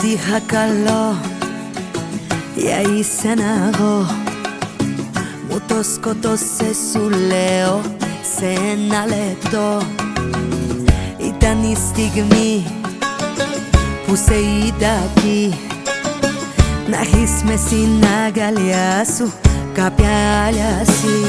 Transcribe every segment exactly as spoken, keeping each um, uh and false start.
είχα καλό για εσένα εγώ. Μου το σκοτώσε σου λέω σε ένα λεπτό. Ήταν η στιγμή που σε είδα εκεί, να έχεις μες στην αγκαλιά σου κάποια άλλη εσύ.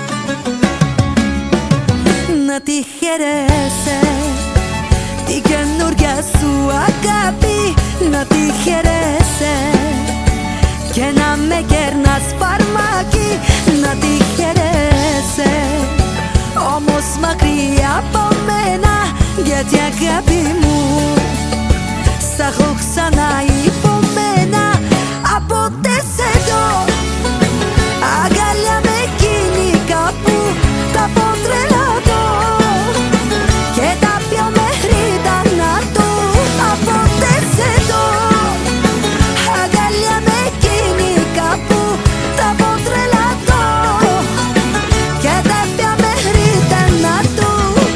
Να τη χαιρέσαι τη καινούρια σου αγάπη, να τη χαιρέσαι και να με κέρνας φαρμάκι. Να τη χαιρέσαι όμως μακριά από μένα, γιατί αγάπη μου σ' έχω ξανά υπομένα. Από τες εδώ αγκαλιά με εκείνη κάπου τα πω τρελατώ και τα πιω μέχρι θανάτου. Από τες εδώ αγκαλιά με εκείνη κάπου τα πω τρελατώ και τα πιω μέχρι θανάτου.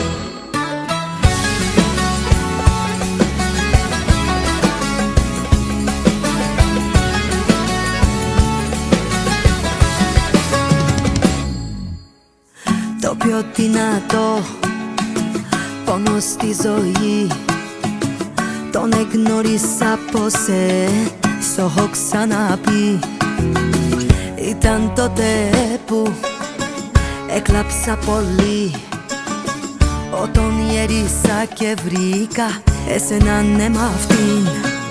Το πιο δυνατό πόνο στη ζωή τον εγνώρισα από σε, σ' έχω ξαναπεί. Ήταν τότε που έκλαψα πολύ, όταν γέρισα και βρήκα εσένα ναι μ' αυτήν.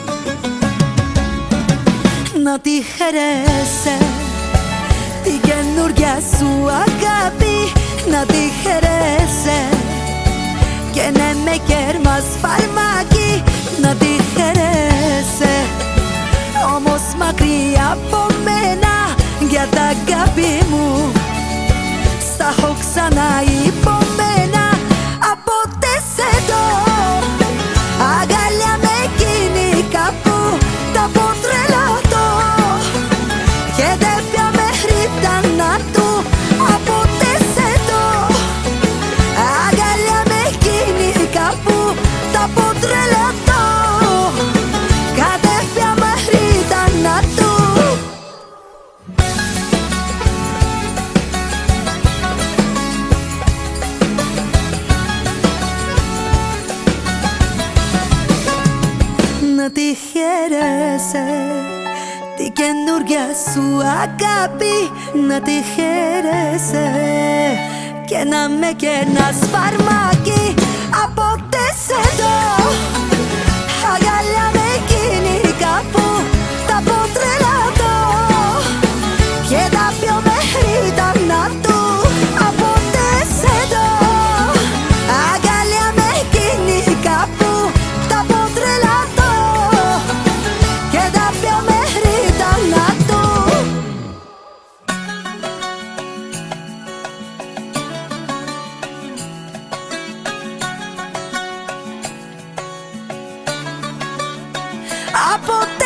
Να τη χαιρέσαι την καινούρια σου αγάπη, να τη χαιρέσαι και ναι με κέρμας φαρμάκι. Να τη χαιρέσαι όμως μακριά από μένα, για τα αγάπη μου σ' έχω ξανά υπομένα. Από τες εδώ αγκαλιά με εκείνη κάπου τα πω τρελατώ και δεν πια μέχρι θανάτου. Από τες εδώ αγκαλιά με εκείνη κάπου τα πω τρελατώ κατέφια μέχρι θανάτου. Να τη χαίρεσαι τη καινούρια σου αγάπη, να τη χαίρεσαι και να με κέρνας φαρμάκι. Από τες εδώ αγκαλιά με εκείνη κάπου τα πω τρελατώ και τα πιω μέχρι θανάτου. Από τες εδώ αγκαλιά με εκείνη κάπου τα πω τρελατώ και τα πιω μέχρι θανάτου. Από